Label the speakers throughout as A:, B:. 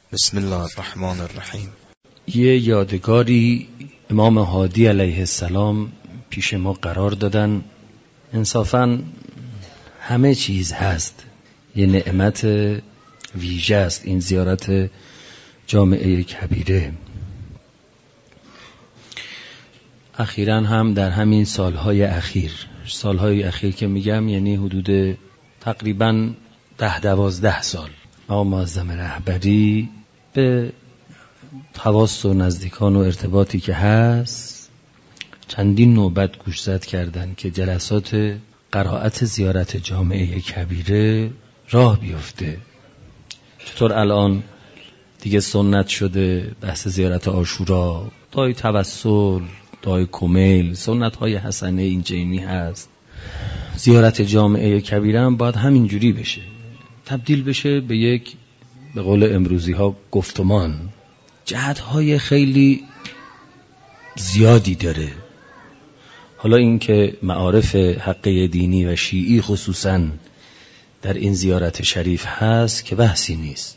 A: بسم الله الرحمن الرحیم.
B: یه یادگاری امام هادی علیه السلام پیش ما قرار دادن. انصافاً همه چیز هست، یه نعمت ویژه است این زیارت جامعه کبیره. اخیراً هم در همین سالهای اخیر که میگم یعنی حدود تقریباً 10-12 سال آقا معظم رهبری به خواص و نزدیکان و ارتباطی که هست چندین نوبت گوشزد کردن که جلسات قرائت زیارت جامعه کبیره راه بیفته. چطور الان دیگه سنت شده بحث زیارت عاشورا، دعای توسل، دعای کمیل، سنت های حسنه اینجینی هست. زیارت جامعه کبیره هم باید همینجوری بشه، تبدیل بشه به یک، به قول امروزی ها، گفتمان. جهت های خیلی زیادی داره. حالا این که معارف حقه دینی و شیعی خصوصاً در این زیارت شریف هست که بحثی نیست.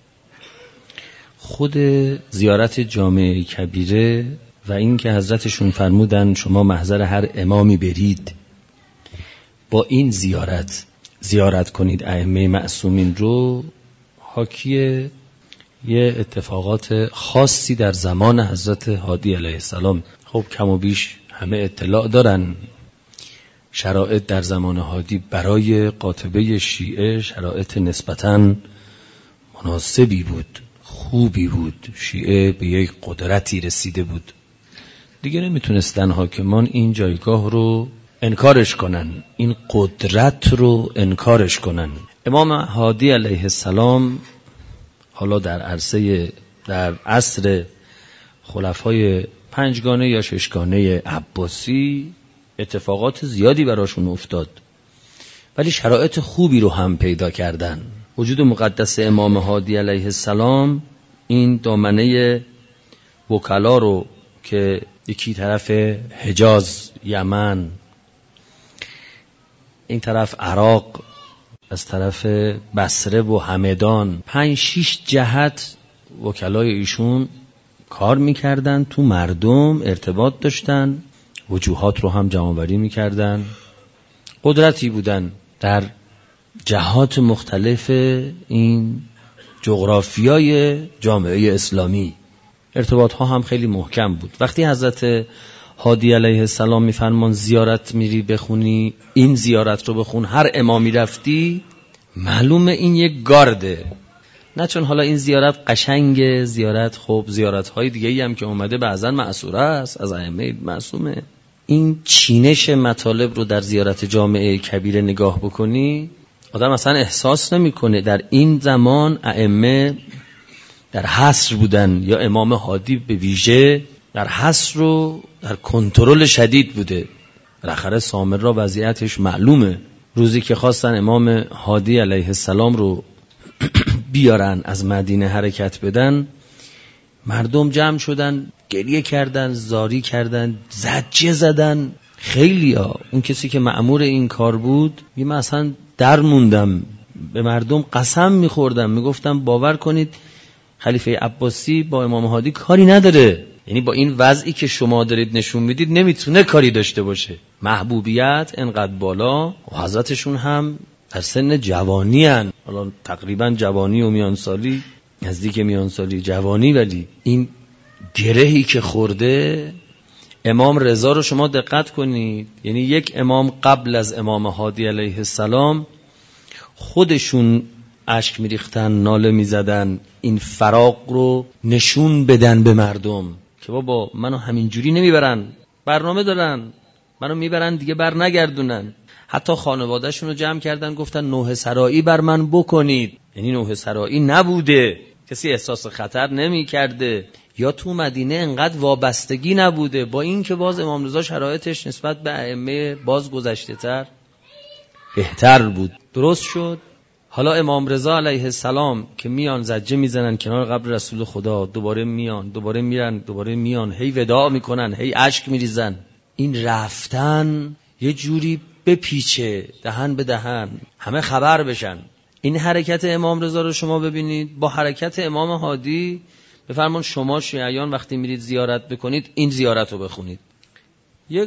B: خود زیارت جامعه کبیره و این که حضرتشون فرمودن شما محضر هر امامی برید با این زیارت کنید ائمه معصومین رو، حاکی یه اتفاقات خاصی در زمان حضرت هادی علیه السلام. خب کم و بیش همه اطلاع دارن شرایط در زمان هادی برای قاطبه شیعه شرایط نسبتاً مناسبی بود، خوبی بود. شیعه به یک قدرتی رسیده بود، دیگه نمیتونستن حاکمان این جایگاه رو انکارش کنن، این قدرت رو انکارش کنن. امام هادی علیه السلام حالا در عصر خلفای 5 یا 6 عباسی اتفاقات زیادی براشون افتاد، ولی شرایط خوبی رو هم پیدا کردن. وجود مقدس امام هادی علیه السلام این دامنه وکلا رو که یکی طرف حجاز، یمن، این طرف عراق، از طرف بصره و همدان، 5-6 جهت وکلای ایشون کار میکردن، تو مردم ارتباط داشتن، وجوهات رو هم جمع‌آوری میکردن، قدرتی بودن در جهات مختلف این جغرافیای جامعه اسلامی. ارتباط ها هم خیلی محکم بود. وقتی حضرت هادی علیه السلام میفرمان زیارت میری بخونی، این زیارت رو بخون، هر امامی رفتی، معلومه این یک گارده. نه چون حالا این زیارت قشنگه، زیارت خب زیارت های دیگه ای هم که اومده بعضن معصوره است از ائمه معصومه. این چینش مطالب رو در زیارت جامعه کبیره نگاه بکنی، آدم اصلا احساس نمیکنه در این زمان ائمه در حصر بودن، یا امام هادی به ویژه در حصر و در کنترل شدید بوده. بالاخره سامرا وضعیتش معلومه. روزی که خواستن امام هادی علیه السلام رو بیارن از مدینه حرکت بدن، مردم جمع شدن، گریه کردن، زاری کردن، زجه زدن. خیلی ها، اون کسی که مأمور این کار بود من اصلا در موندم، به مردم قسم میخوردم، میگفتم باور کنید خلیفه عباسی با امام هادی کاری نداره، یعنی با این وضعی که شما دارید نشون میدید نمیتونه کاری داشته باشه. محبوبیت انقدر بالا و حضرتشون هم در سن جوانی هن، حالا تقریبا جوانی و میانسالی، نزدیک میانسالی جوانی، ولی این گرهی که خورده. امام رضا رو شما دقت کنید، یعنی یک امام قبل از امام هادی علیه السلام خودشون اشک میریختن، ناله میزدن، این فراق رو نشون بدن به مردم که بابا منو همینجوری نمیبرن، برنامه دارن منو میبرن دیگه بر نگردونن. حتی خانواده‌شون رو جمع کردن گفتن نوحه سرایی بر من بکنید، یعنی نوحه سرایی نبوده، کسی احساس خطر نمی کرده، یا تو مدینه انقدر وابستگی نبوده، با این که باز امام رضا شرایطش نسبت به ائمه باز گذشته تر بهتر بود. درست شد. حالا امام رضا علیه السلام که میان زجه میزنن کنار قبر رسول خدا، دوباره میان، دوباره میرن، دوباره میان، هی وداع میکنن، هی اشک میریزن. این رفتن یه جوری بپیچه دهن به دهن، همه خبر بشن. این حرکت امام رضا رو شما ببینید با حرکت امام هادی. بفرمان شما شیعیان وقتی میرید زیارت بکنید این زیارت رو بخونید. یک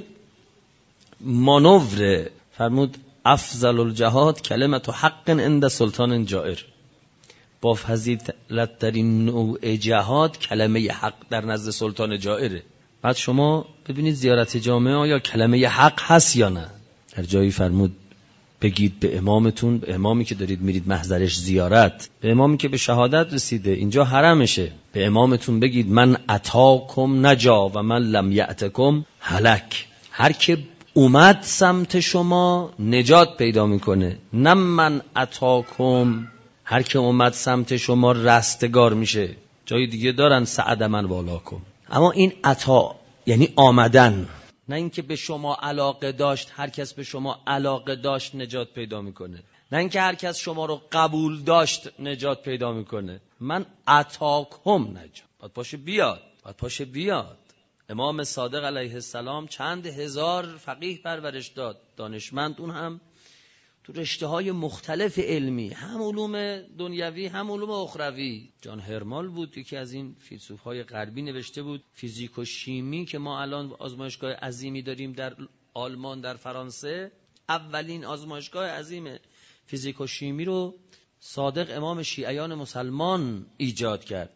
B: مانور فرمود افضل الجهاد کلمت حق عند سلطان جائر. با فضیلت در این نوع جهاد کلمه حق در نزد سلطان جائره. بعد شما ببینید زیارت جامعه آیا کلمه حق هست یا نه. در جایی فرمود بگید به امامتون، به امامی که دارید میرید محضرش زیارت، به امامی که به شهادت رسیده اینجا حرمشه، به امامتون بگید من اتاکم نجا و من لم یأتکم هلک. هر که اومد سمت شما نجات پیدا میکنه، نه من اتاکم هر که اومد سمت شما رستگار میشه. جای دیگه دارن سعد من والاکم. اما این عطا یعنی آمدن، نه اینکه به شما علاقه داشت هر کس به شما علاقه داشت نجات پیدا میکنه، نه اینکه هر کس شما رو قبول داشت نجات پیدا میکنه. من عطاکم نجات. باید پاشه بیاد. امام صادق علیه السلام چند هزار فقیه پرورش داد، دانشمند، اون هم تو رشته‌های مختلف علمی، هم علوم دنیوی هم علوم اخروی. جان هرمال بود یکی از این فیلسوف‌های غربی، نوشته بود فیزیک و شیمی که ما الان آزمایشگاه عظیمی داریم در آلمان، در فرانسه. اولین آزمایشگاه عظیم فیزیک و شیمی رو صادق امام شیعیان مسلمان ایجاد کرد.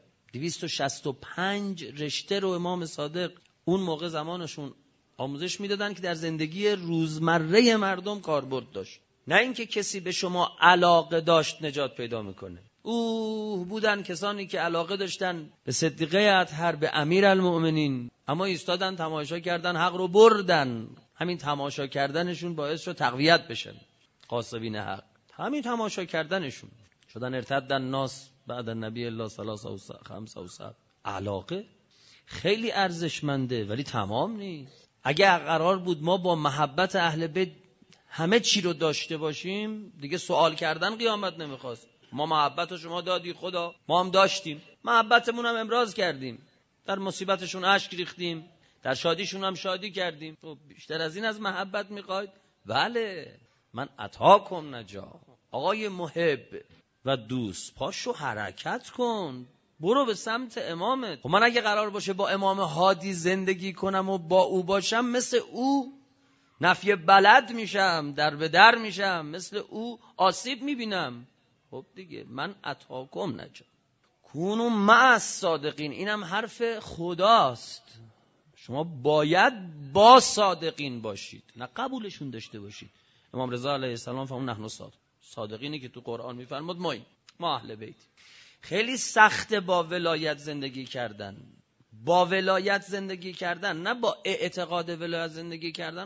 B: 265 رشته رو امام صادق اون موقع زمانشون آموزش میدادن که در زندگی روزمره مردم کاربرد داشت، نه اینکه کسی به شما علاقه داشت نجات پیدا میکنه. بودن کسانی که علاقه داشتن به صدیقه اطهر، به امیرالمؤمنین، اما ایستادن تماشا کردن، حق رو بردن. همین تماشا کردنشون باعث شد تقویت بشن قاصبین حق. همین تماشا کردنشون شدن ارتدن ناس بعد النبی الله صلی الله علیه و سلم. علاقه خیلی ارزشمنده ولی تمام نیست. اگه قرار بود ما با محبت اهل بیت همه چی رو داشته باشیم دیگه سوال کردن قیامت نمیخواست. ما محبت رو شما دادی خدا، ما هم داشتیم، محبتمون هم امراض کردیم، در مصیبتشون اشک ریختیم، در شادیشون هم شادی کردیم. تو بیشتر از این از محبت میخواید؟ بله. من اتاکم نجا. آقای محب و دوست، پاشو حرکت کن، برو به سمت امامت. خب من اگه قرار باشه با امام هادی زندگی کنم و با او باشم، مثل او نفی بلد میشم، در به در میشم، مثل او آسیب میبینم. خب دیگه من اتاکم نجا کونو مع الصادقین. اینم حرف خداست. شما باید با صادقین باشید، نه قبولشون داشته باشید. امام رضا علیه السلام فرمود نحن صادقینی که تو قرآن میفرماد ما اهل بیت. خیلی سخته با ولایت زندگی کردن. با ولایت زندگی کردن، نه با اعتقاد ولایت زندگی کردن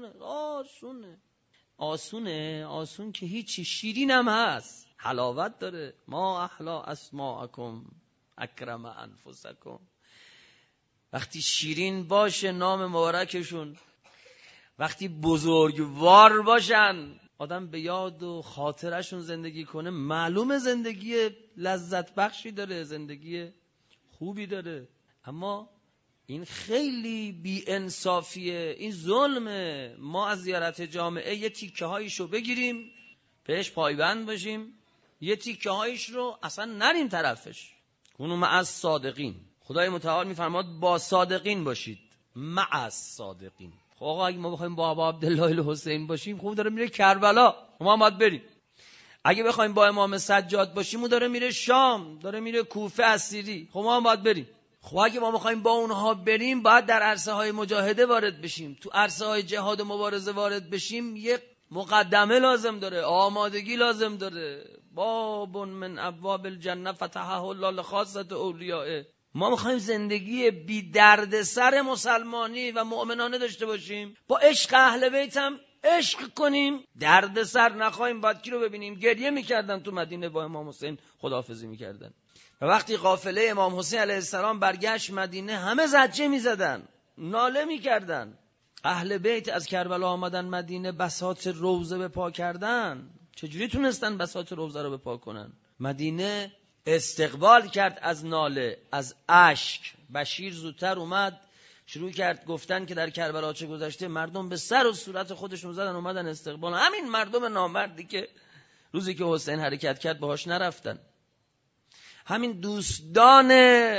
B: آسونه که هیچی. شیرین هم هست، حلاوت داره. ما احلا اسماءکم اکرم انفسکم. وقتی شیرین باشه نام مبارکشون، وقتی بزرگوار باشن، آدم به یاد و خاطرشون زندگی کنه، معلومه زندگی لذت بخشی داره، زندگی خوبی داره. اما این خیلی بی انصافیه، این ظلمه. ما از زیارت جامعه یه تیکه هایشو بگیریم، بهش پایبند باشیم، یه تیکه هایش رو اصلا نریم طرفش. اونو مع الصادقین. خدای متعال میفرماد با صادقین باشید، مع الصادقین. خب آقا اگه ما بخوایم با ابا عبدالله الحسین باشیم، خوب داره میره کربلا، ما هم باید بریم. اگه بخوایم با امام سجاد باشیم، او داره میره شام، داره میره کوفه اسیری، خب ما هم باید بریم. خب اگه ما بخوایم با اونها بریم، باید در عرصه های مجاهده وارد بشیم، تو عرصه های جهاد و مبارزه وارد بشیم. یک مقدمه لازم داره، آمادگی لازم داره. باب من ابواب الجنه فتحه الله لخاصه اولیاء. ما میخوایم زندگی بی درد سر مسلمانی و مؤمنانه داشته باشیم، با عشق اهل بیت هم عشق کنیم، درد سر نخواهیم. بعد کی رو ببینیم گریه میکردن تو مدینه با امام حسین خداحافظی میکردن، و وقتی قافله امام حسین علیه السلام برگشت مدینه، همه زجه میزدن، ناله میکردن. اهل بیت از کربلا آمدن مدینه، بساط روضه به پا کردن. چجوری تونستن بساط روضه رو به پا کنن؟ مدینه استقبال کرد از ناله، از اشک. بشیر زودتر اومد، شروع کرد گفتن که در کربلا چه گذشته. مردم به سر و صورت خودشون زدن، اومدن استقبال. همین مردم نامردی که روزی که حسین حرکت کرد باهاش نرفتن. همین دوستان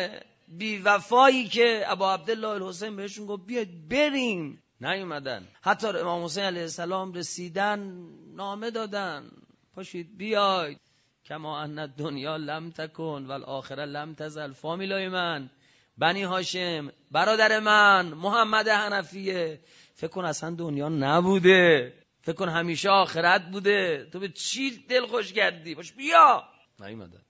B: بی وفایی که ابا عبدالله الحسین بهشون گفت بیاید بریم، نیومدن. حتی امام حسین علیه السلام رسیدن نامه دادن پاشید بیاید، کما ان الدنیا لم تکن والآخره لم تزل. فامیلای من، بنی هاشم، برادر من محمد حنفیه، فکر کن اصلا دنیا نبوده، فکر کن همیشه آخرت بوده، تو به چی دل خوش کردی، باش بیا. نیومدن.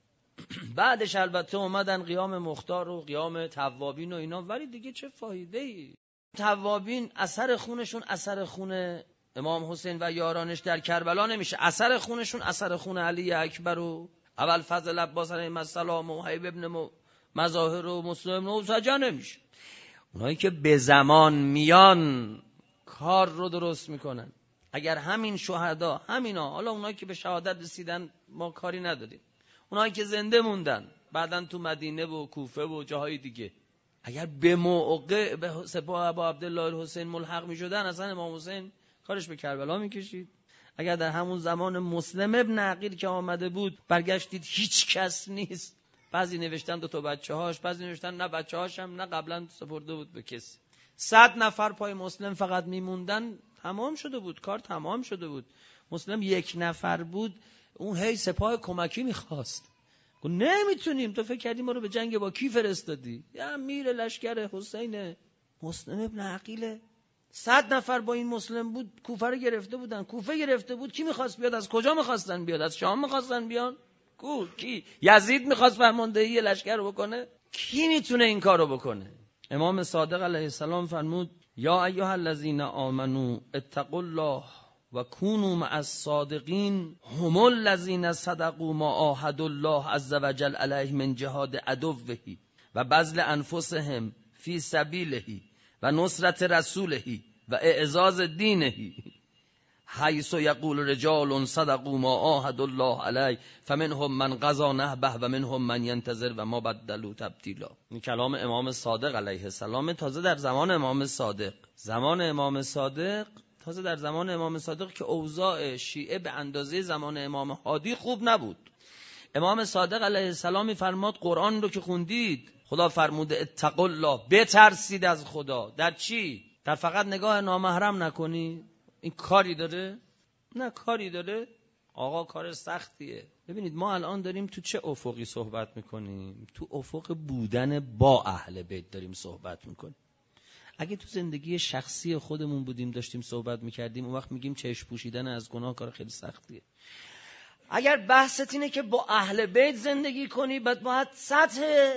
B: بعدش البته اومدن قیام مختار و قیام توابین و اینا، ولی دیگه چه فایده ای؟ توابین اثر خونشون اثر خون امام حسین و یارانش در کربلا نمیشه، اثر خونشون اثر خون علی اکبر و اول فضل عباس علیهم السلام و حبیب ابن مظاهر و مسلم و سجا نمیشه. اونایی که به زمان میان کار رو درست میکنن. اگر همین شهدا، همینا، حالا اونایی که به شهادت رسیدن ما کاری نداریم، اونایی که زنده موندن بعدن تو مدینه و کوفه و جاهای دیگه، اگر به موقع به سپاه ابا عبدالله الحسین ملحق میشدن، اصلا امام حسین کارش به کربلا میکشید. اگر در همون زمان مسلم ابن عقیل که آمده بود برگشتید هیچ کس نیست، بعضی نوشتن 2 بچه‌هاش، بعضی نوشتن نه بچه‌هاش هم نه قبلا سپرده بود به کسی. 100 نفر پای مسلم فقط میموندن تمام شده بود، کار تمام شده بود. مسلم 1 نفر بود، اون هی سپاه کمکی میخواست، گفت نمیتونیم، تو فکر کردی ما رو به جنگ با کی فرستادی؟ یا امیر لشکر حسین مسلم ابن عقیله. 100 نفر با این مسلم بود، کوفه رو گرفته بودن، کوفه گرفته بود. کی میخواست بیاد؟ از کجا میخواستن بیاد؟ از شام میخواستن بیان؟ کی؟ یزید میخواست فرماندهی لشکر رو بکنه؟ کی میتونه این کارو بکنه؟ امام صادق علیه السلام فرمود یا ایها الذین آمنوا اتقوا الله و کونوا مع الصادقین هم الذین صدقوا ما عاهدوا الله عز وجل علیه من جهاد عدوه و بذل انفسهم فی سبیله و نصرت رسوله و اعزاز دینه، حیث یقول رجال صدقوا ما عاهدوا الله علیه فمنهم من قضی نحبه و منهم من ینتظر و ما بدلوا تبدیلا. این کلام امام صادق علیه السلام، تازه در زمان امام صادق، تازه در زمان امام صادق که اوضاع شیعه به اندازه زمان امام هادی خوب نبود. امام صادق علیه السلام میفرماد قرآن رو که خوندید خدا فرموده اتقوا الله، بترسید از خدا. در چی؟ در فقط نگاه نامحرم نکنی. این کاری داره؟ نه کاری داره. آقا کار سختیه. ببینید ما الان داریم تو چه افقی صحبت میکنیم؟ تو افق بودن با اهل بیت داریم صحبت میکنیم. اگه تو زندگی شخصی خودمون بودیم داشتیم صحبت میکردیم، اون وقت میگیم چشم پوشیدن از گناه کار خیلی سختیه. اگر بحثت اینه که با اهل بیت زندگی کنی، باید سطح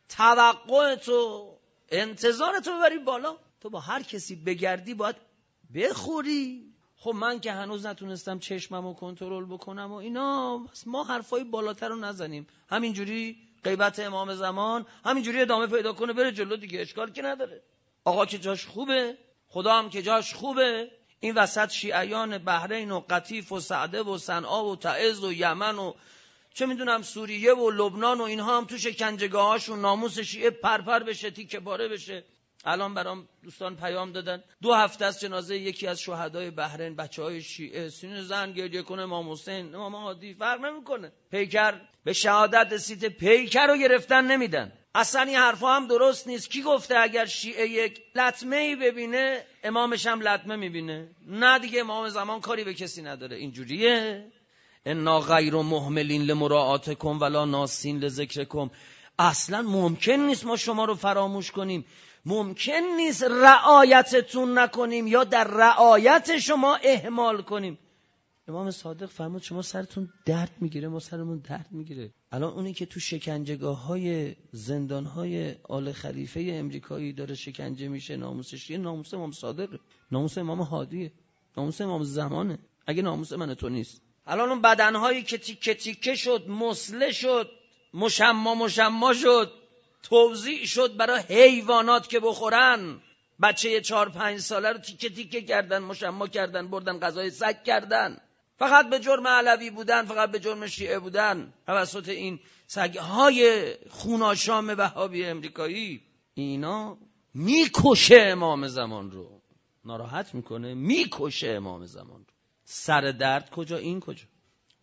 B: توقعتو، انتظارتو ببری بالا. تو با هر کسی بگردی باید بخوری. خب من که هنوز نتونستم چشممو کنترل بکنم و اینا، بس ما حرفای بالاتر رو نزنیم، همینجوری غیبت امام زمان همینجوری ادامه پیدا کنه بره جلو دیگه، اشکال که نداره. آقا که جاش خوبه، خدا هم که جاش خوبه. این وسط شیعیان بحرین و قطیف و سعده و صنعا و تعز و یمن و چه میدونم سوریه و لبنان و اینها هم تو شکنجهگاهاشون ناموس شیعه پرپر بشه، تیکه پاره بشه. الان برام دوستان پیام دادن 2 هفته از جنازه یکی از شهدای بحرین بچهای شیعه سینه زن گریه کنه، امام حسین، امام هادی، فرق نمیکنه. پیکر به شهادت رسید، پیکر رو گرفتن نمیدن. اصلا این حرفا هم درست نیست. کی گفته اگر شیعه یک لطمه‌ای ببینه امامش هم لطمه میبینه؟ نه دیگه، امام زمان کاری به کسی نداره. اینجوریه انا غیر مهملین لمراعاتکم ولا ناسین لذکرکم. اصلا ممکن نیست ما شما رو فراموش کنیم، ممکن نیست رعایتتون نکنیم یا در رعایت شما اهمال کنیم. امام صادق فرمود شما سرتون درد میگیره، ما سرمون درد میگیره. الان اونی که تو شکنجهگاه‌های زندان‌های آل خلیفه امریکایی داره شکنجه میشه، ناموسش یه ناموس امام صادقه، ناموس امام هادیه، ناموس امام زمانه. اگه ناموس من تو نیست، الان اون بدن‌هایی که تیکه تیکه شد، مسله شد، مشما شد، توزیع شد برای حیوانات که بخورن، بچه 4-5 ساله رو تیکه تیکه کردن، مشما کردن، بردن غذای سگ کردن، فقط به جرم علوی بودن، فقط به جرم شیعه بودن، توسط این سگ‌های خوناشام وهابی امریکایی. اینا میکشه امام زمان رو، ناراحت میکنه، میکشه امام زمان رو. سر درد کجا، این کجا؟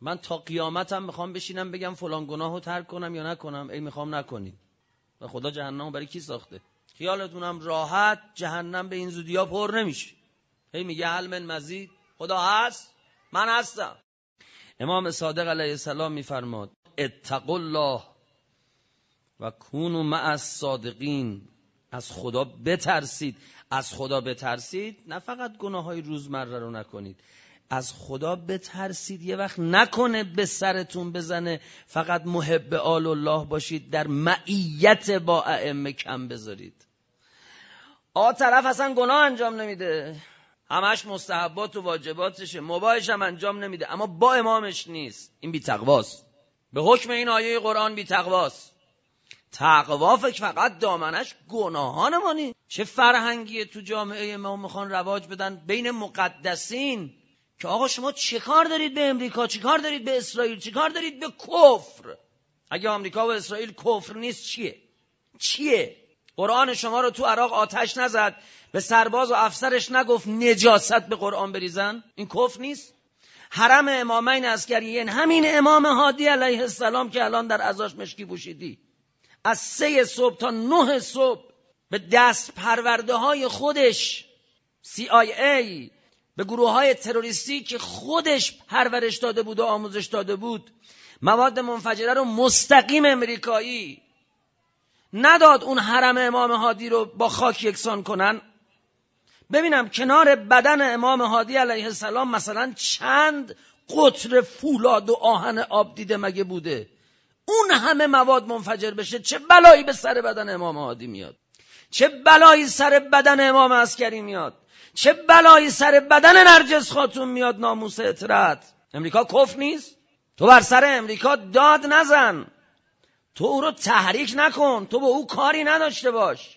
B: من تا قیامتم میخوام بشینم بگم فلان گناهو ترک کنم یا نکنم، ای میخوام نکنید و خدا جهنمو برای کی ساخته؟ خیالتونم راحت جهنم به این زودیا پر نمیشه. هی میگه هل من مزید؟ خدا هست؟ من هستم. امام صادق علیه السلام میفرماد اتقوا الله و کونوا مع الصادقین. از خدا بترسید. از خدا بترسید نه فقط گناههای روزمره رو نکنید، از خدا بترسید یه وقت نکنه به سرتون بزنه فقط محب آل الله باشید، در معیت با ائمه کم بذارید. طرف اصلا گناه انجام نمیده، همش مستحبات و واجباتشه، مباحش هم انجام نمیده، اما با امامش نیست. این بی تقواست. به حکم این آیه قرآن بی تقواست. تقوا فقط دامنش گناهان مانی. چه فرهنگیه تو جامعه ما میخوان رواج بدن بین مقدسین که آقا شما چه کار دارید به امریکا، چه کار دارید به اسرائیل، چه کار دارید به کفر؟ اگه آمریکا و اسرائیل کفر نیست چیه؟ قرآن شما رو تو عراق آتش نزد، به سرباز و افسرش نگفت نجاست به قرآن بریزن؟ این کفر نیست؟ حرم امامین عسکریین، همین امام هادی علیه السلام که الان در عزاش مشکی پوشیدی، از 3 صبح تا 9 صبح به دست پرورده های خودش CIA، به گروه های تروریستی که خودش پرورش داده بود و آموزش داده بود، مواد منفجره رو مستقیم امریکایی نداد اون حرم امام هادی رو با خاک یکسان کنن. ببینم کنار بدن امام هادی علیه السلام مثلا چند قطره فولاد و آهن آب دیده مگه بوده؟ اون همه مواد منفجر بشه چه بلایی به سر بدن امام هادی میاد؟ چه بلایی سر بدن امام عسکری میاد؟ چه بلایی سر بدن نرجس خاتون میاد؟ ناموس اطرت. امریکا کفر نیست؟ تو بر سر امریکا داد نزن، تو او رو تحریک نکن، تو با او کاری نداشته باش.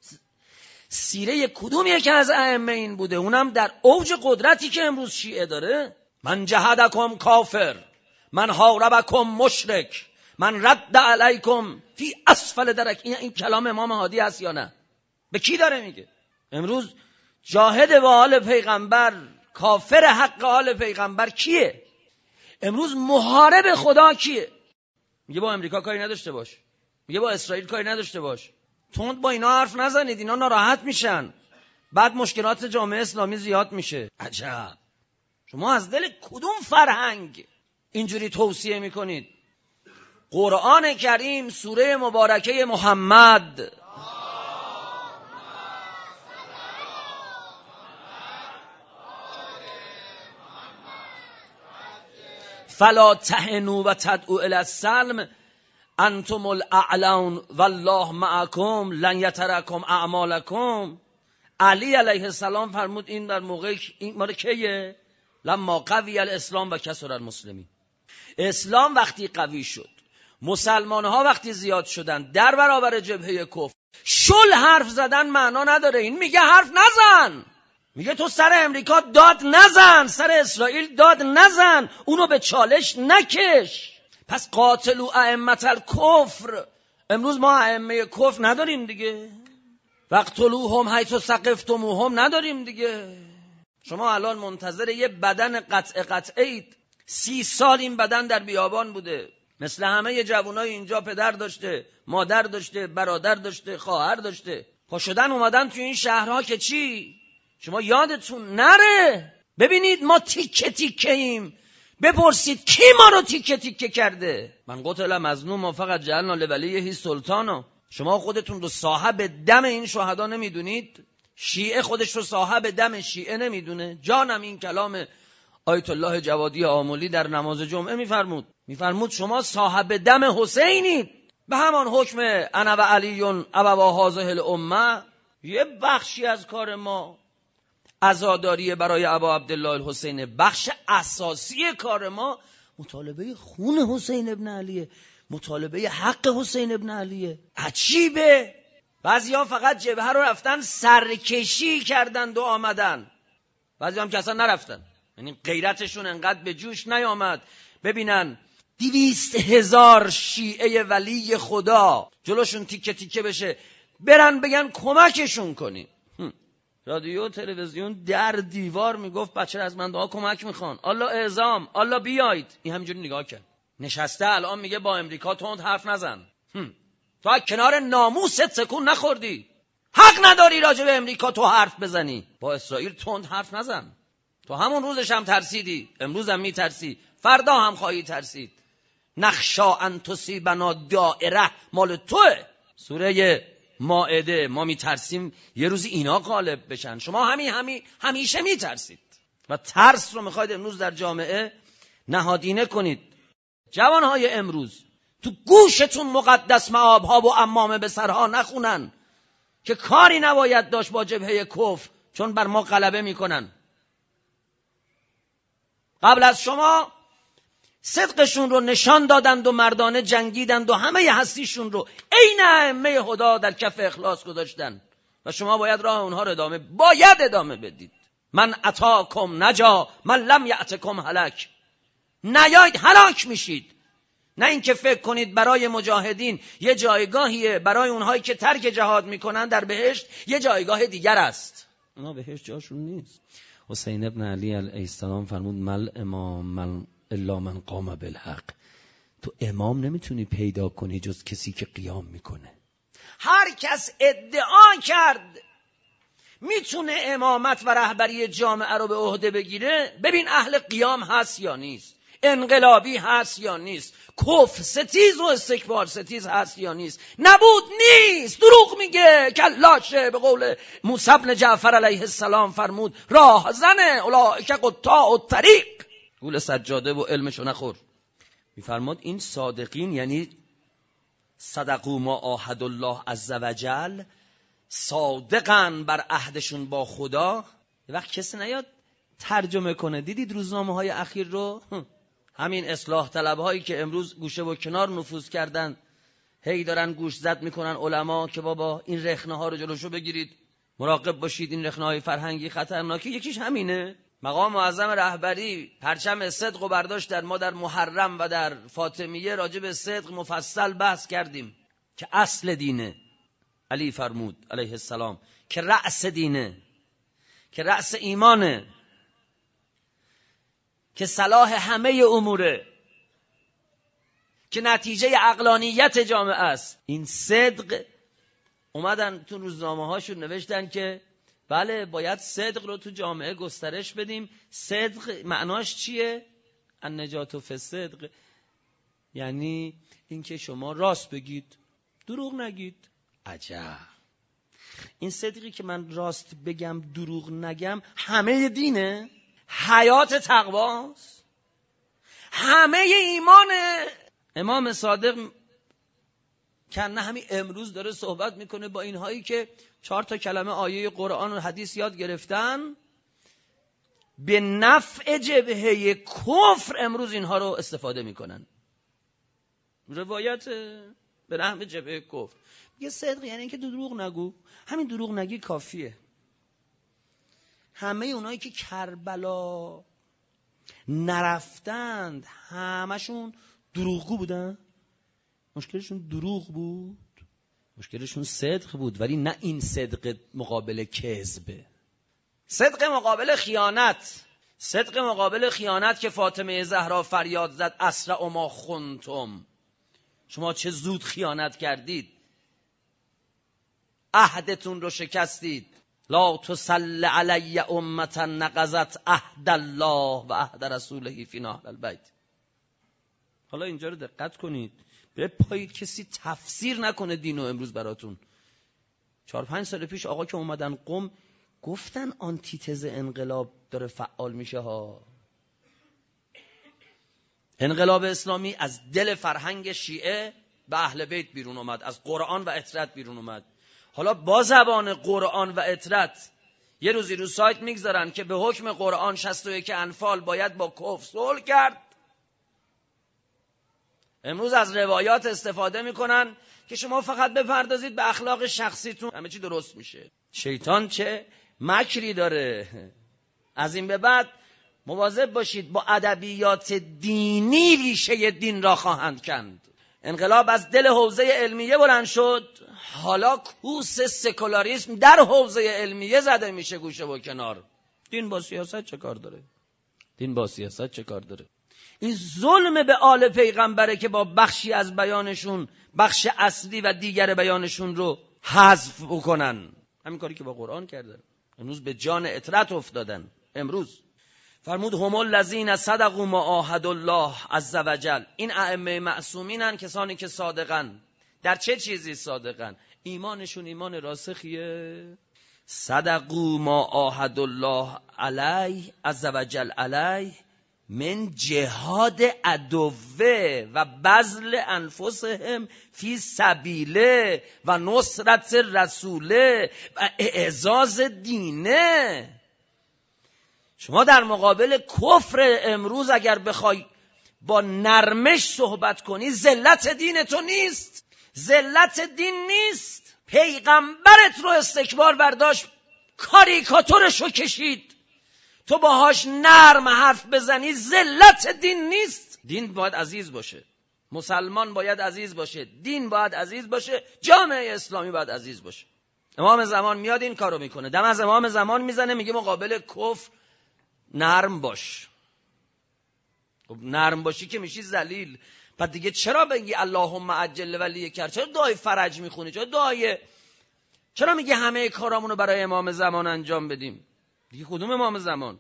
B: سیره کدوم یکی از ائمه این بوده؟ اونم در اوج قدرتی که امروز شیعه داره. من جهدکم کافر، من حاربکم مشرک، من رد علیکم فی اسفل درک. این کلام امام هادی هست یا نه؟ به کی داره میگه؟ امروز جاهد با آل پیغمبر، کافر حق آل پیغمبر کیه؟ امروز محارب خدا کیه؟ میگه با امریکا کاری نداشته باش، میگه با اسرائیل کاری نداشته باش. تند با اینا حرف نزنید، اینا ناراحت میشن، بعد مشکلات جامعه اسلامی زیاد میشه. عجب، شما از دل کدوم فرهنگ اینجوری توصیه میکنید؟ قرآن کریم سوره مبارکه محمد فلا تهنوا و تدعوا الی السلم انتم الاعلون والله معکم لن یترکم اعمالکم. علی علیه السلام فرمود این در موقع این مال کیه؟ لما قوی الاسلام و کثر المسلمین. اسلام وقتی قوی شد، مسلمان ها وقتی زیاد شدن در برابر جبهه کفر، شل حرف زدن معنا نداره. این میگه حرف نزن، میگه تو سر امریکا داد نزن، سر اسرائیل داد نزن، اونو به چالش نکش. پس قاتلوا ائمة الکفر. امروز ما ائمه کفر نداریم دیگه. وقتلوهم حیث ثقفتموهم نداریم دیگه. شما الان منتظر یه بدن قطعید. 30 سال این بدن در بیابان بوده، مثل همه جوانای اینجا پدر داشته، مادر داشته، برادر داشته، خواهر داشته. پا شدن اومدن تو این شهرها که چی؟ شما یادتون نره ببینید ما تیکه تیکه ایم. بپرسید کی ما رو تیکه تیکه کرده؟ من قتل مظلوم و فقط جعلنا لولیه سلطانا. شما خودتون رو صاحب دم این شهدا نمیدونید؟ شیعه خودش رو صاحب دم شیعه نمیدونه؟ جانم این کلام آیت الله جوادی آملی در نماز جمعه میفرمود شما صاحب دم حسینید. به همان حکم انا و علیون ابوا هذه الامه. یه بخشی از کار ما عزاداری برای ابا عبدالله الحسین، بخش اساسی کار ما مطالبه خون حسین ابن علیه، مطالبه حق حسین ابن علیه. عجیبه، بعضیا فقط جبهه رو رفتن سرکشی کردند و آمدن، بعضی هم که اصلا نرفتن، یعنی غیرتشون انقدر به جوش نیامد ببینن 200,000 شیعه ولی خدا جلوشون تیکه تیکه بشه، برن بگن کمکشون کنیم. رادیو تلویزیون در دیوار میگفت بچه از من دعا کمک میخوان، الله اعزام، الله بیاید. این همینجوری نگاه کرد. نشسته الان میگه با امریکا تند حرف نزن. تو از کنار ناموست تکون نخوردی، حق نداری راجع به امریکا تو حرف بزنی. با اسرائیل تند حرف نزن. تو همون روزش هم ترسیدی، امروز هم میترسی، فردا هم خواهی ترسید. نخشا ان تصیبنا دائره مال توه. سوره مائده. ما میترسیم یه روزی اینا غالب بشن. شما همیشه میترسید و ترس رو میخواید امروز در جامعه نهادینه کنید. جوانهای امروز تو گوشتون مقدس معابها و عمامه به سرها نخونن که کاری نباید داشت با جبهه کفر، چون بر ما غلبه میکنن. قبل از شما صدقشون رو نشان دادند و مردانه جنگیدند و همه هستیشون رو عین ائمه هدا در کف اخلاص گذاشتن و شما باید راه اونها رو ادامه بدید. من اتاکم نجا من لم یأتکم هلک. نیاید هلاک میشید. نه اینکه فکر کنید برای مجاهدین یه جایگاهیه، برای اونهایی که ترک جهاد میکنن در بهشت یه جایگاه دیگر است. اونا بهشت جاشون نیست. حسین ابن علی علیه السلام فرمود مل امام من الا من قام بالحق. تو امام نمیتونی پیدا کنی جز کسی که قیام میکنه. هر کس ادعا کرد میتونه امامت و رهبری جامعه رو به عهده بگیره، ببین اهل قیام هست یا نیست، انقلابی هست یا نیست، کفر ستیز و استکبار ستیز هست یا نیست. نبود نیست، دروغ میگه. کلاشه به قول موسی بن جعفر علیه السلام فرمود راهزنه اولئک قطاع الطریق. گول سجاده و علمشو نخور. میفرماد این صادقین یعنی صدقوا ما عاهد الله عز وجل، صادقن بر عهدشون با خدا. یه وقت کسی نیاد ترجمه کنه. دیدید روزنامه های اخیر رو؟ همین اصلاح طلب هایی که امروز گوشه و کنار نفوذ کردن هی دارن گوش زد میکنن علما که بابا این رخنه ها رو جلوشو بگیرید، مراقب باشید، این رخنه های فرهنگی خطرناکه. یکیش همینه. مقام معظم رهبری پرچم صدق رو برداشتن. ما در محرم و در فاطمیه راجع به صدق مفصل بحث کردیم که اصل دینه. علی فرمود علیه السلام که رأس دینه، که رأس ایمانه، که صلاح همه اموره، که نتیجه عقلانیت جامعه است. این صدق اومدن تو روزنامه هاشون نوشتن که بله باید صدق رو تو جامعه گسترش بدیم. صدق معناش چیه؟ النجات فی الصدق، یعنی اینکه شما راست بگید، دروغ نگید. عجب. این صدقی که من راست بگم دروغ نگم همه دینه، حیات تقواست، همه ایمانه. امام صادق کنه همین امروز داره صحبت میکنه با اینهایی که 4 کلمه آیه قرآن و حدیث یاد گرفتن به نفع جبهه کفر، امروز اینها رو استفاده میکنن. روایت به نفع جبهه کفر. میگه صدق یعنی اینکه دروغ نگو، همین دروغ نگی کافیه. همه اونایی که کربلا نرفتند همشون دروغگو بودن. مشکلشون دروغ بود، مشکلشون صدق بود، ولی نه این صدق مقابل کذب، صدق مقابل خیانت. صدق مقابل خیانت که فاطمه زهرا فریاد زد اسرع ما خنتم، شما چه زود خیانت کردید، عهدتون رو شکستید. لا تسل علی امة نقضت عهد الله و عهد رسوله فی نهر البیت. حالا اینجا رو دقت کنید، بپایید کسی تفسیر نکنه دینو امروز براتون. 4-5 سال پیش آقا که اومدن قم گفتن آنتیتز انقلاب داره فعال میشه ها. انقلاب اسلامی از دل فرهنگ شیعه به اهل بیت بیرون اومد، از قرآن و اطرت بیرون اومد. حالا با زبان قرآن و اطرت یه روزی رو سایت میگذارن که به حکم قرآن 61 انفال باید با کفر صلح کرد. امروز از روایات استفاده میکنن که شما فقط بپردازید به اخلاق شخصیتون همه چی درست میشه. شیطان چه مکری داره. از این به بعد مواظب باشید، با ادبیات دینی ریشه دین را خواهند کند.
C: انقلاب از دل حوزه علمیه بلند شد، حالا کوس سکولاریسم در حوزه علمیه زده میشه گوشه و کنار. دین با سیاست چه کار داره؟ دین با سیاست چه کار داره؟ این ظلم به آل پیغمبره که با بخشی از بیانشون بخش اصلی و دیگر بیانشون رو حذف بکنن. همین کاری که با قرآن کردن. امروز به جان اطرت افتادن. امروز فرمود هم الذین صدقوا ما عاهدوا الله عز وجل. این ائمه معصومینن، کسانی که صادقن. در چه چیزی صادقن؟ ایمانشون ایمان راسخیه. صدقوا ما عاهدوا الله علیه عز وجل علیه من جهاد عدوه و بذل انفسهم فی سبیله و نصرت رسوله و اعزاز دینه. شما در مقابل کفر امروز اگر بخوای با نرمش صحبت کنی، ذلت دین تو نیست، ذلت دین نیست. پیغمبرت رو استکبار برداشت، کاریکاتورش رو کشید، تو باهاش نرم حرف بزنی، ذلت دین نیست. دین باید عزیز باشه، مسلمان باید عزیز باشه، دین باید عزیز باشه، جامعه اسلامی باید عزیز باشه. امام زمان میاد این کارو میکنه، دم از امام زمان میزنه، میگه مقابل کفر نرم باش. خب نرم باشی که میشی ذلیل. بعد دیگه چرا بگی اللهم عجل ولی کرد؟ چرا دعای فرج میخونی؟ چرا میگه همه کارامونو برای امام زمان انجام بدیم؟ دیگه کدوم امام زمان؟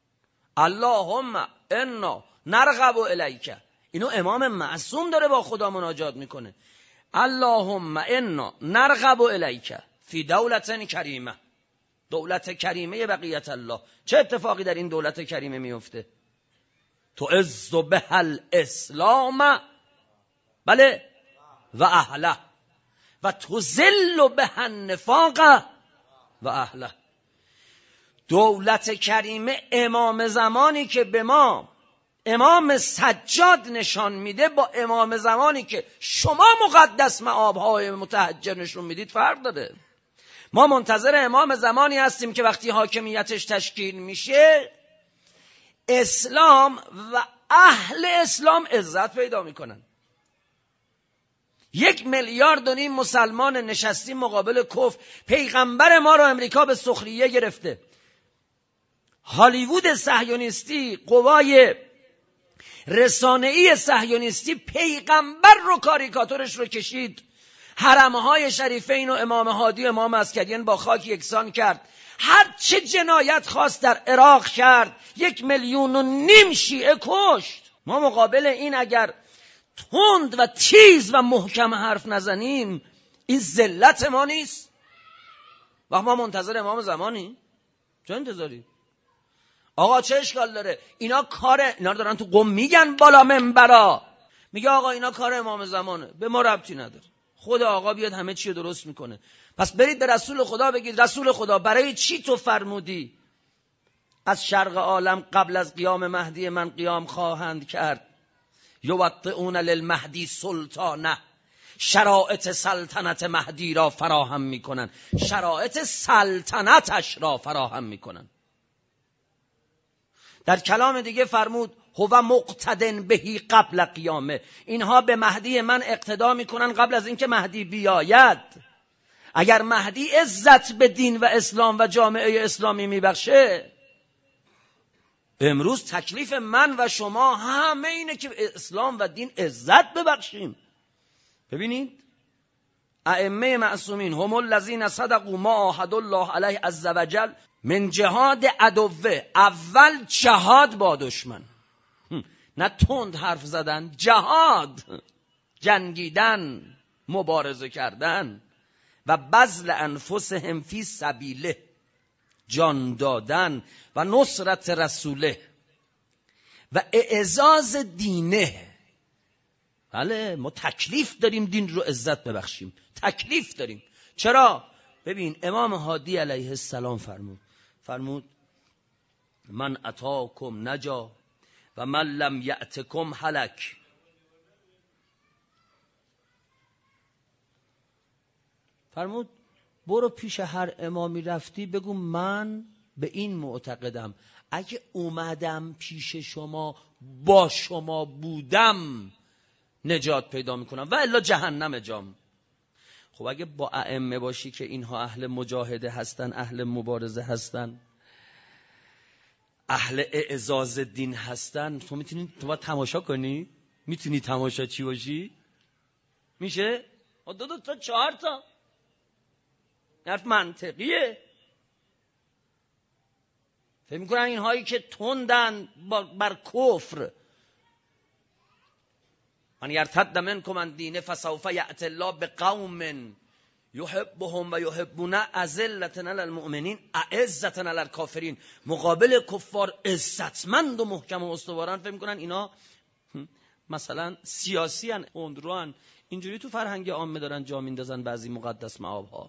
C: اللهم انا نرغب الیک. اینو امام معصوم داره با خدا مناجات میکنه. اللهم انا نرغب الیک فی دولت کریمه. دولت کریمه بقیت الله. چه اتفاقی در این دولت کریمه میفته؟ تعز به الاسلام بله و اهله و تذل به النفاق و اهله. دولت کریمه امام زمانی که به ما امام سجاد نشان میده با امام زمانی که شما مقدس مآب‌های متحجر نشون میدید فرق داره. ما منتظر امام زمانی هستیم که وقتی حاکمیتش تشکیل میشه اسلام و اهل اسلام عزت پیدا میکنن. 1.5 میلیارد مسلمان نشستیم مقابل کفر. پیغمبر ما رو امریکا به سخریه گرفته. هالیوود صهیونیستی، قوای رسانه‌ای صهیونیستی پیغمبر رو کاریکاتورش رو کشید. حرمهای شریفین و امام هادی و امام عسکریان با خاک یکسان کرد. هر چه جنایت خواست در عراق کرد. 1.5 میلیون شیعه کشت. ما مقابل این اگر تند و تیز و محکم حرف نزنیم این ذلت ما نیست؟ وقت ما منتظر امام زمانی؟ چه انتظاری؟ آقا چه اشکال داره؟ اینا رو دارن تو قم میگن بالا منبرا، میگه آقا اینا کار امام زمانه، به ما ربطی نداره، خود آقا بیاد همه چی رو درست میکنه. پس برید به رسول خدا بگید رسول خدا برای چی تو فرمودی از شرق عالم قبل از قیام مهدی من قیام خواهند کرد؟ یوطئون للمهدی سلطانه. شرایط سلطنت مهدی را فراهم میکنن، شرایط سلطنتش را فراهم میکنن. در کلام دیگه فرمود هو مقتدن بهی قبل قیامه. اینها به مهدی من اقتدا میکنن قبل از اینکه مهدی بیاید. اگر مهدی عزت به دین و اسلام و جامعه اسلامی میبخشه، امروز تکلیف من و شما همه اینه که اسلام و دین عزت ببخشیم. ببینید ائمه معصومین هم الذین صدقوا ما عاهدوا الله علیه عز وجل من جهاد عدوه. اول جهاد با دشمن، نه تند حرف زدن، جهاد، جنگیدن، مبارزه کردن. و بذل انفسهم فی سبیله، جان دادن. و نصرت رسوله و اعزاز دینه. بله ما تکلیف داریم دین رو عزت ببخشیم، تکلیف داریم. چرا؟ ببین امام هادی علیه السلام فرمود من اتاکم نجا و من لم یأتکم هلک. فرمود برو پیش هر امامی رفتی بگو من به این معتقدم، اگه اومدم پیش شما با شما بودم نجات پیدا میکنن و الا جهنم جام. خب اگه با ائمه باشی که اینها اهل مجاهده هستن، اهل مبارزه هستن، اهل اعزاز دین هستن، تو میتونی تو باید تماشا کنی؟ میتونی تماشا چی باشی؟ میشه؟ دو تا 4 تا حرف منطقیه. فکر میکنن اینهایی که تندن بر کفر، من یرتد منکم عن دینه فسوف یأتی الله بقوم یحبهم و یحبون اذلة علی المؤمنین اعزة علی الکافرین، مقابل کفار عزتمند و محکم و استوارن. فکر میکنن اینا مثلا سیاسی ان، اندروان، اینجوری تو فرهنگ عامه دارن جا میندازن بعضی مقدس معابها.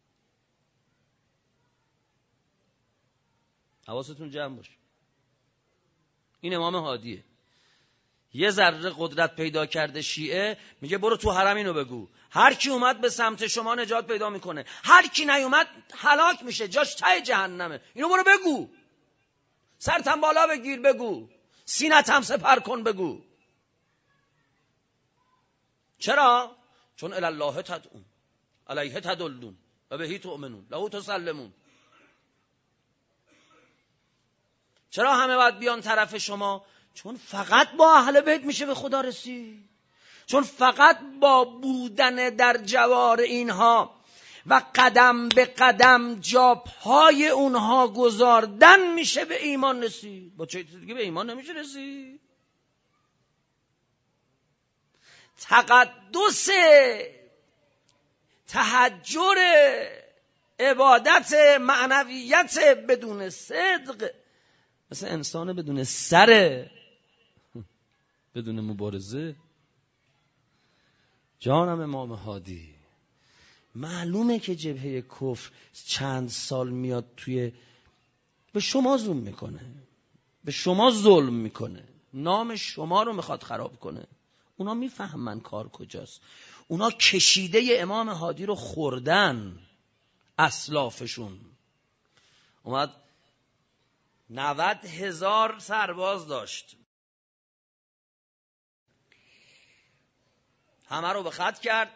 C: حواستون جمع باشه. این امام هادیه. یه ذره قدرت پیدا کرده شیعه، میگه برو تو حرم اینو بگو، هر کی اومد به سمت شما نجات پیدا میکنه، هر کی نیومد هلاک میشه، جاش ته جهنمه. اینو برو بگو، سرتم بالا بگیر بگو، سینت هم سپر کن بگو. چرا؟ چون الی الله تدعون علیه تدلون و بهی تؤمنون له تسلمون. چرا همه باید بیان طرف شما؟ چون فقط با اهل بیت میشه به خدا رسید. چون فقط با بودن در جوار اینها و قدم به قدم جاپای اونها گذاردن میشه به ایمان رسید. با چه دیگه به ایمان نمیشه رسید. تقدس، تهجر، عبادت، معنویت بدون صدق مثل انسان بدون سره، بدون مبارزه. جانم امام هادی، معلومه که جبهه کفر چند سال میاد توی به شما ظلم میکنه، به شما ظلم میکنه، نام شما رو میخواد خراب کنه. اونا میفهمن کار کجاست. اونا کشیده امام هادی رو خوردن. اسلافشون اومد 90,000 سرباز داشت، همه رو به خط کرد،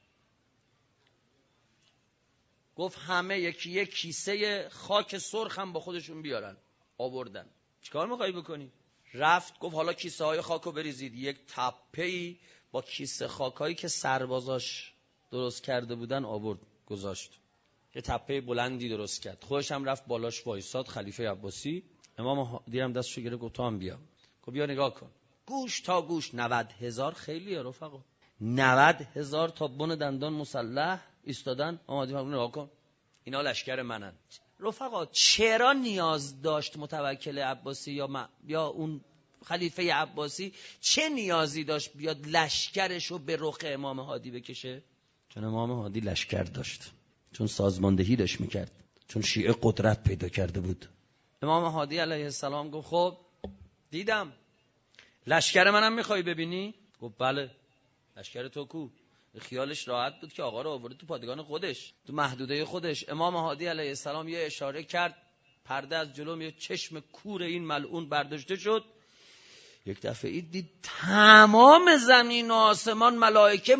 C: گفت همه یکی یک کیسه خاک سرخ هم با خودشون بیارن. آوردن. چیکار میخوایی بکنی؟ رفت گفت حالا کیسه های خاک رو بریزید. یک تپه‌ای با کیسه خاکایی که سربازاش درست کرده بودن آورد گذاشت. یه تپه بلندی درست کرد، خودش هم رفت بالاش وایساد. خلیفه عباسی امام هادی هم دستشو گرفت گفت تو هم بیا. گفت بیا نگاه کن. گوش تا گوش. 90,000 خیلیه رفقا. 90,000 تا بن دندان مسلح ایستادن. امام هادی نگاه کن، اینا لشکر منن. رفقا چرا نیاز داشت متوکل عباسی یا اون خلیفه عباسی چه نیازی داشت بیاد لشکرشو به رخ امام هادی بکشه؟ چون امام هادی لشکر داشت، چون سازماندهی داشت میکرد، چون شیعه قدرت پیدا کرده بود. امام هادی علیه السلام گفت خب دیدم لشکر منم میخوای ببینی؟ گفت بله. لشکر تو کو؟ خیالش راحت بود که آقا رو آورده تو پادگان خودش، تو محدوده خودش. امام هادی علیه السلام یه اشاره کرد، پرده از جلوم یه چشم کور این ملعون برداشته شد. یک دفعه دید تمام زمین و آسمان ملائکه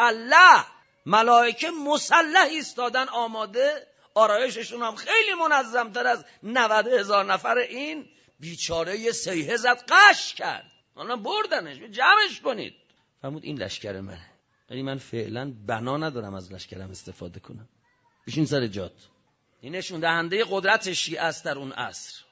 C: مسلح ایستادن آماده. آرایششون هم خیلی منظم‌تر از 90,000 نفر این. بیچاره یه سیحه زد، قش کرد. حالا بردنش، جمعش کنید. فرمود این لشکر منه، ولی من فعلا بنا ندارم از لشکرم استفاده کنم. بشین سر جات. این نشون دهنده قدرت شیعه است در اون عصر.